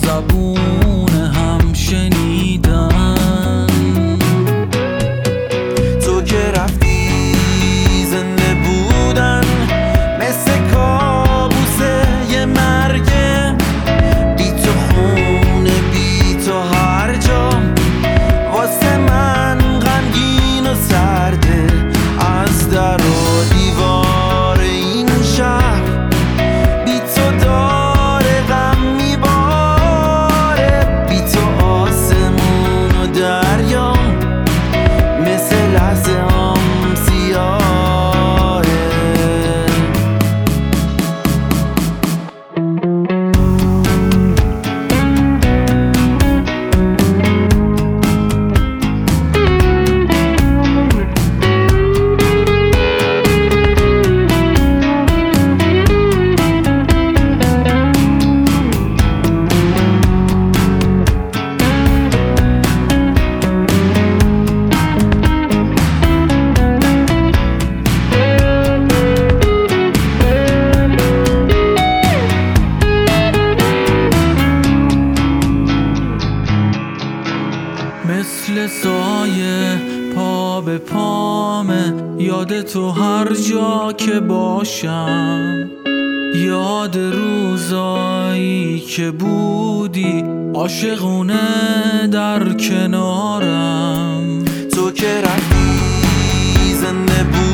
زبون هم شنیدن. تو که رفتی زنده بودن مثل کابوسه یه مرگه، بی تو خونه بی تو هر جا واسه من غمگین و سرده. از در و دیوار این شهر بی تو داره غم میباره، بی تو آسمون و دریا مثل لحظه هم سیاهه. مثل سایه پا به پامه، یاد تو هر جا که باشم، یاد روزایی که بودی عاشقونه در کنارم. تو که رفتی زنده